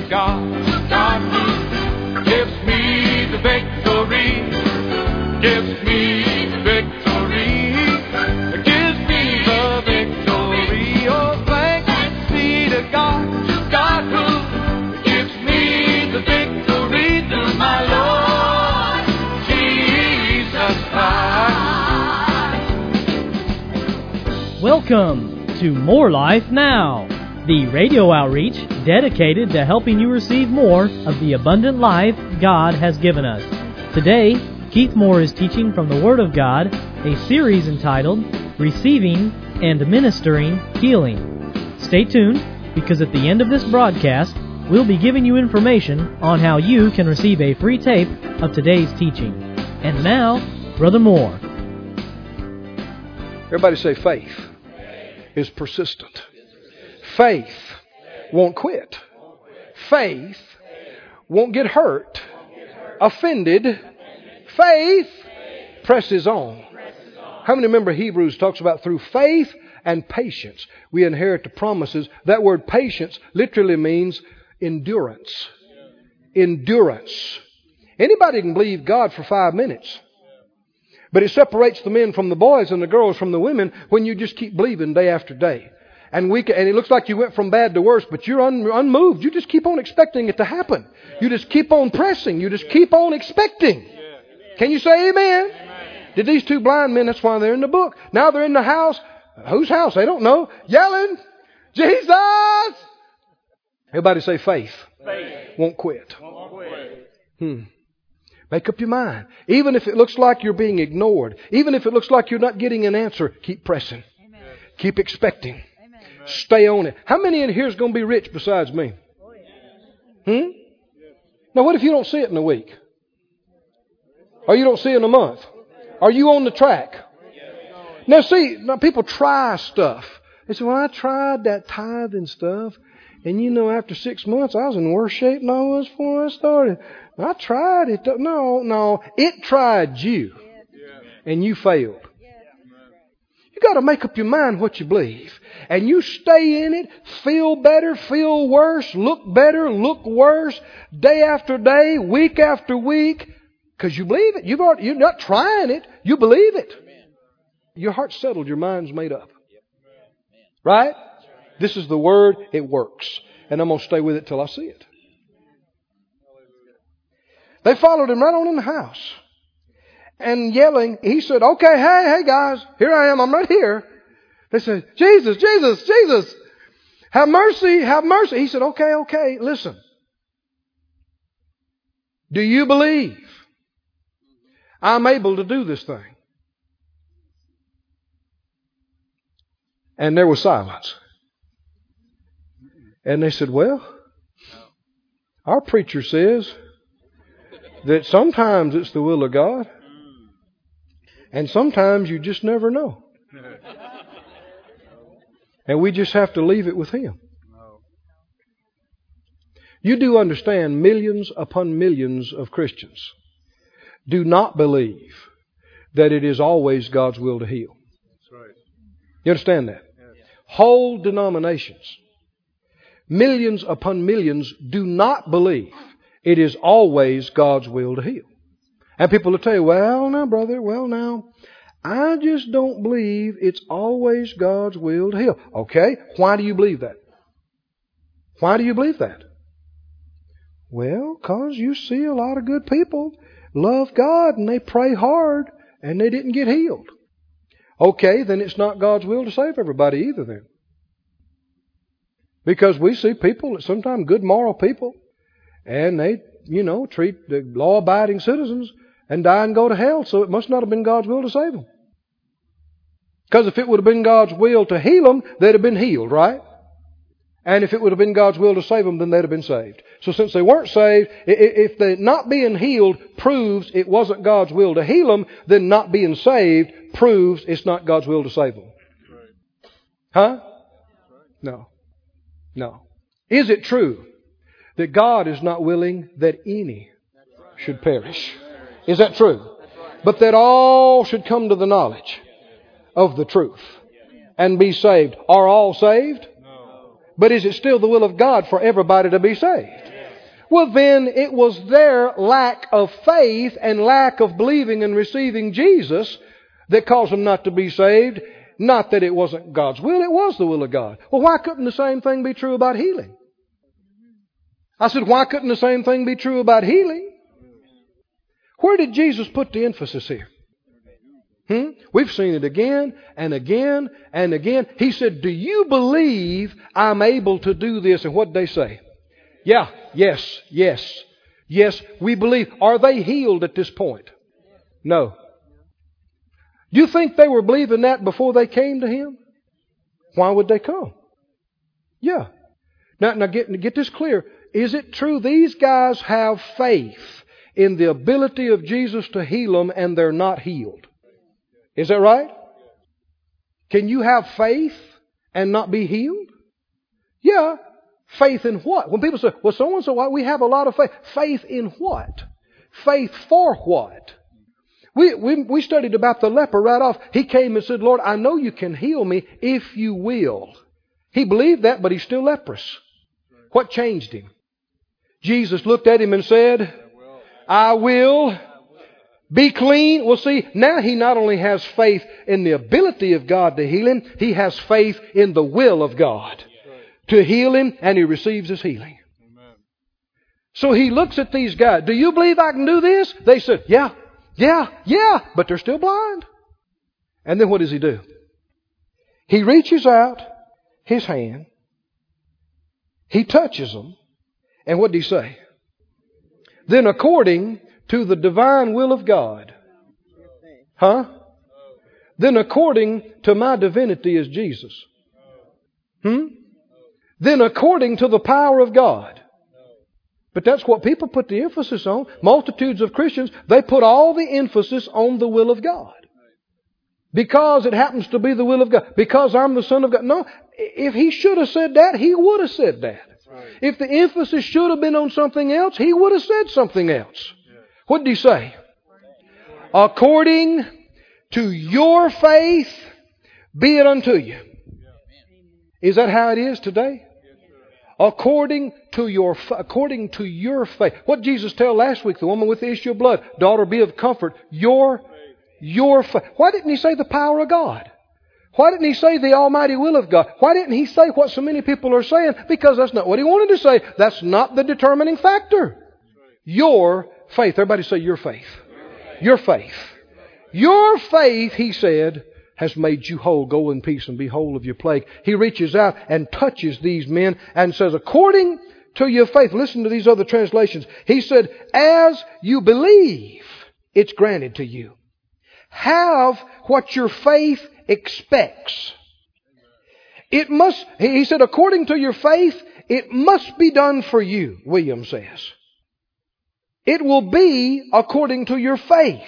God. God who gives me the victory. Gives me the victory. Gives me the victory. Oh, thanks be to God. God who gives me the victory through my Lord Jesus Christ. Welcome to More Life Now, the radio outreach dedicated to helping you receive more of the abundant life God has given us. Today, Keith Moore is teaching from the Word of God, a series entitled Receiving and Ministering Healing. Stay tuned, because at the end of this broadcast, we'll be giving you information on how you can receive a free tape of today's teaching. And now, Brother Moore. Everybody say faith is persistent. Faith won't quit. Faith won't get hurt, offended. Faith presses on. How many remember Hebrews talks about through faith and patience we inherit the promises? That word patience literally means endurance. Endurance. Anybody can believe God for 5 minutes. But it separates the men from the boys and the girls from the women when you just keep believing day after day. And it looks like you went from bad to worse, but you're unmoved. You just keep on expecting it to happen. You just keep on pressing. You just keep on expecting. Can you say amen? Did these two blind men, that's why they're in the book. Now they're in the house. Whose house? They don't know. Yelling, Jesus! Everybody say faith. Won't quit. Make up your mind. Even if it looks like you're being ignored, even if it looks like you're not getting an answer, keep pressing. Amen. Keep expecting. Amen. Stay on it. How many in here is going to be rich besides me? Now what if you don't see it in a week? Or you don't see it in a month? Are you on the track? Now people try stuff. They say, well, I tried that tithing stuff. And after 6 months, I was in worse shape than I was before I started. I tried it. No. It tried you. And you failed. You got to make up your mind what you believe. And you stay in it, feel better, feel worse, look better, look worse, day after day, week after week. Because you believe it. You're not trying it. You believe it. Your heart's settled. Your mind's made up. Right? This is the Word. It works. And I'm going to stay with it till I see it. They followed him right on in the house. And yelling, he said, okay, hey guys, here I am. I'm right here. They said, Jesus, Jesus, Jesus, have mercy, have mercy. He said, okay, listen. Do you believe I'm able to do this thing? And there was silence. And they said, well, our preacher says that sometimes it's the will of God. And sometimes you just never know. And we just have to leave it with Him. You do understand millions upon millions of Christians do not believe that it is always God's will to heal. You understand that? Whole denominations, millions upon millions, do not believe it is always God's will to heal. And people will tell you, well, now, brother, I just don't believe it's always God's will to heal. Okay, why do you believe that? Why do you believe that? Well, because you see a lot of good people love God and they pray hard and they didn't get healed. Okay, then it's not God's will to save everybody either then. Because we see people, sometimes good moral people, and they, treat the law-abiding citizens and die and go to hell, so it must not have been God's will to save them. Because if it would have been God's will to heal them, they'd have been healed, right? And if it would have been God's will to save them, then they'd have been saved. So since they weren't saved, if they're not being healed proves it wasn't God's will to heal them, then not being saved proves it's not God's will to save them. Huh? No. Is it true that God is not willing that any should perish? Is that true? But that all should come to the knowledge of the truth and be saved. Are all saved? No. But is it still the will of God for everybody to be saved? Well, then it was their lack of faith and lack of believing and receiving Jesus that caused them not to be saved. Not that it wasn't God's will, it was the will of God. Well, why couldn't the same thing be true about healing? I said, why couldn't the same thing be true about healing? Where did Jesus put the emphasis here? We've seen it again and again and again. He said, do you believe I'm able to do this? And what did they say? Yeah, yes, we believe. Are they healed at this point? No. Do you think they were believing that before they came to Him? Why would they come? Yeah. Now get this clear. Is it true these guys have faith in the ability of Jesus to heal them and they're not healed? Is that right? Can you have faith and not be healed? Yeah. Faith in what? When people say, well, so-and-so, we have a lot of faith. Faith in what? Faith for what? We studied about the leper right off. He came and said, Lord, I know you can heal me if you will. He believed that, but he's still leprous. What changed him? Jesus looked at him and said, I will be clean. Well, see, now he not only has faith in the ability of God to heal him, he has faith in the will of God to heal him, and he receives his healing. So he looks at these guys. Do you believe I can do this? They said, yeah, but they're still blind. And then what does he do? He reaches out his hand. He touches them. And what did he say? Then according to the divine will of God. Then according to my divinity as Jesus. Then according to the power of God. But that's what people put the emphasis on. Multitudes of Christians, they put all the emphasis on the will of God. Because it happens to be the will of God. Because I'm the Son of God. No, if He should have said that, He would have said that. If the emphasis should have been on something else, He would have said something else. What did He say? According to your faith, be it unto you. Is that how it is today? According to your faith. What did Jesus tell last week? The woman with the issue of blood. Daughter, be of comfort. Your faith. Why didn't He say the power of God? Why didn't He say the almighty will of God? Why didn't He say what so many people are saying? Because that's not what He wanted to say. That's not the determining factor. Your faith. Everybody say your faith. Your faith. Your faith, He said, has made you whole. Go in peace and be whole of your plague. He reaches out and touches these men and says, according to your faith. Listen to these other translations. He said, as you believe, it's granted to you. Have what your faith expects. It must, he said, according to your faith, it must be done for you, William says. It will be according to your faith.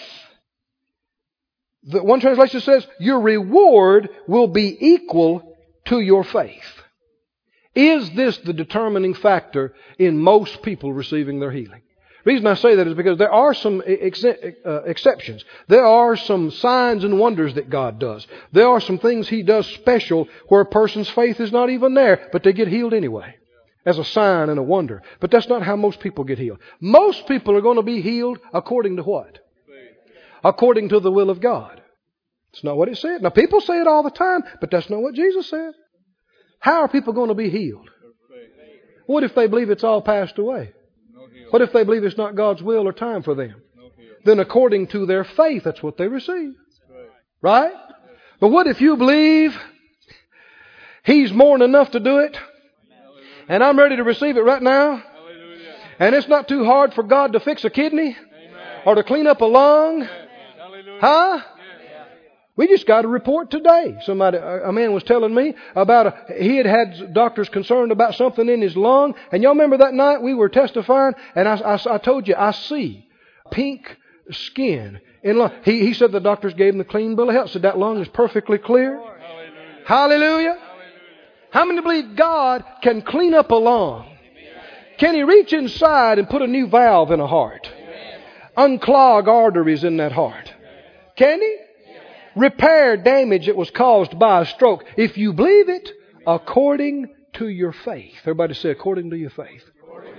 The one translation says, your reward will be equal to your faith. Is this the determining factor in most people receiving their healing? The reason I say that is because there are some exceptions. There are some signs and wonders that God does. There are some things He does special where a person's faith is not even there, but they get healed anyway. As a sign and a wonder. But that's not how most people get healed. Most people are going to be healed according to what? According to the will of God. It's not what it said. Now people say it all the time, but that's not what Jesus said. How are people going to be healed? What if they believe it's all passed away? What if they believe it's not God's will or time for them? Then according to their faith, that's what they receive. Right? But what if you believe He's more than enough to do it? And I'm ready to receive it right now. And it's not too hard for God to fix a kidney or to clean up a lung. We just got a report today. A man was telling me about he had doctors concerned about something in his lung. And y'all remember that night we were testifying, and I told you I see pink skin in lung. He said the doctors gave him the clean bill of health. Said that lung is perfectly clear. Hallelujah. Hallelujah. How many believe God can clean up a lung? Can He reach inside and put a new valve in a heart? Unclog arteries in that heart? Can He? Repair damage that was caused by a stroke. If you believe it, according to your faith. Everybody say, according to your faith.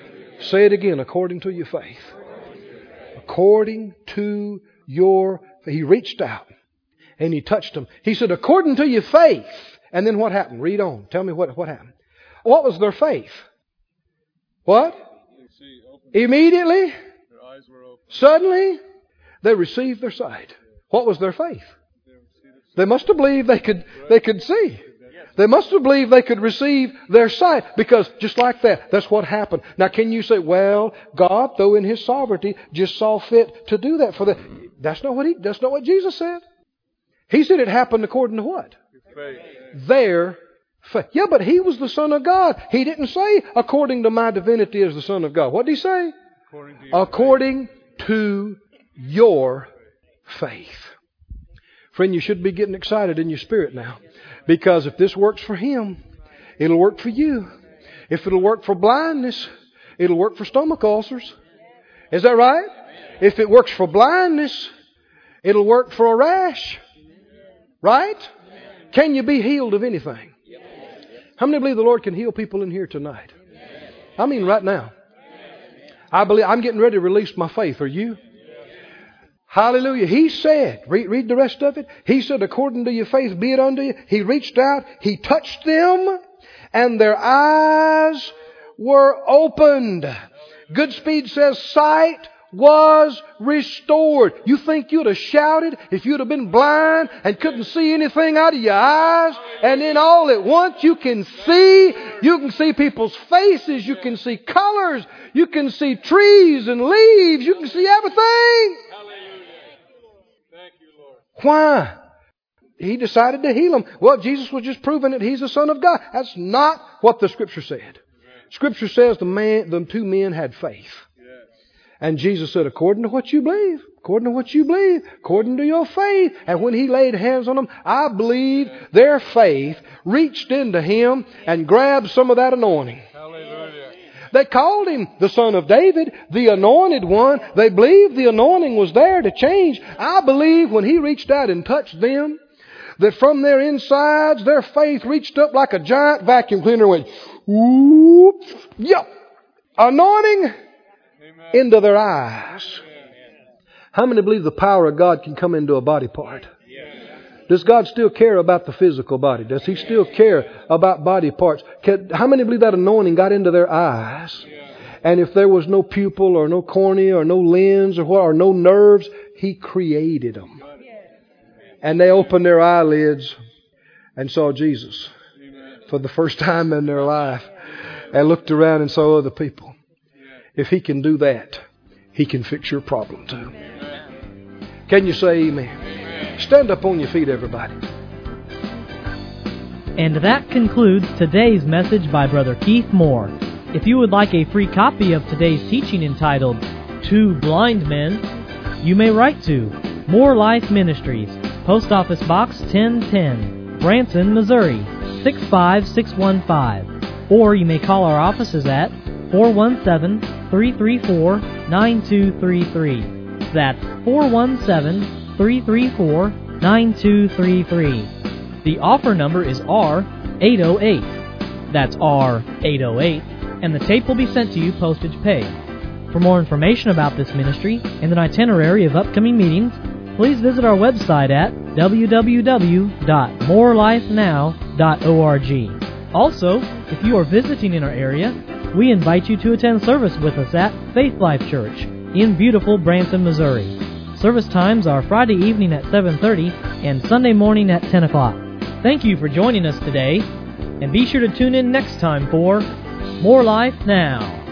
Say it again, according to your faith. According to your faith. He reached out and he touched them. He said, according to your faith. And then what happened? Read on. Tell me what happened. What was their faith? What? Immediately, suddenly, they received their sight. What was their faith? They must have believed they could see. They must have believed they could receive their sight, because just like that, that's what happened. Now, can you say, well, God, though in His sovereignty, just saw fit to do that for them? That's not what Jesus said. He said it happened according to what? Their faith. Yeah, but He was the Son of God. He didn't say, according to my divinity as the Son of God. What did He say? According to your faith. Friend, you should be getting excited in your spirit now. Because if this works for Him, it'll work for you. If it'll work for blindness, it'll work for stomach ulcers. Is that right? If it works for blindness, it'll work for a rash. Right? Can you be healed of anything? How many believe the Lord can heal people in here tonight? I mean right now. I believe I'm getting ready to release my faith. Are you? Hallelujah. He said, read the rest of it. He said, according to your faith be it unto you. He reached out, He touched them, and their eyes were opened. Goodspeed says sight was restored. You think you'd have shouted if you'd have been blind and couldn't see anything out of your eyes? And then all at once you can see people's faces, you can see colors, you can see trees and leaves, you can see everything. Why? He decided to heal them. Well, Jesus was just proving that He's the Son of God. That's not what the Scripture said. Scripture says the two men had faith. And Jesus said, according to what you believe, according to what you believe, according to your faith. And when He laid hands on them, I believe their faith reached into Him and grabbed some of that anointing. They called Him the Son of David, the Anointed One. They believed the anointing was there to change. I believe when He reached out and touched them, that from their insides, their faith reached up like a giant vacuum cleaner and went, whoop, yep, anointing into their eyes. How many believe the power of God can come into a body part? Does God still care about the physical body? Does He still care about body parts? How many believe that anointing got into their eyes? And if there was no pupil or no cornea or no lens or no nerves, He created them. And they opened their eyelids and saw Jesus for the first time in their life and looked around and saw other people. If He can do that, He can fix your problem too. Can you say amen? Stand up on your feet, everybody. And that concludes today's message by Brother Keith Moore. If you would like a free copy of today's teaching entitled Two Blind Men, you may write to More Life Ministries, Post Office Box 1010, Branson, Missouri 65615. Or you may call our offices at 417-334-9233. That's 417-334-9233. The offer number is R808. That's R808, and the tape will be sent to you postage paid. For more information about this ministry and an itinerary of upcoming meetings, please visit our website at www.morelifenow.org. Also, if you are visiting in our area, we invite you to attend service with us at Faith Life Church in beautiful Branson, Missouri. Service times are Friday evening at 7:30 and Sunday morning at 10 o'clock. Thank you for joining us today, and be sure to tune in next time for More Life Now.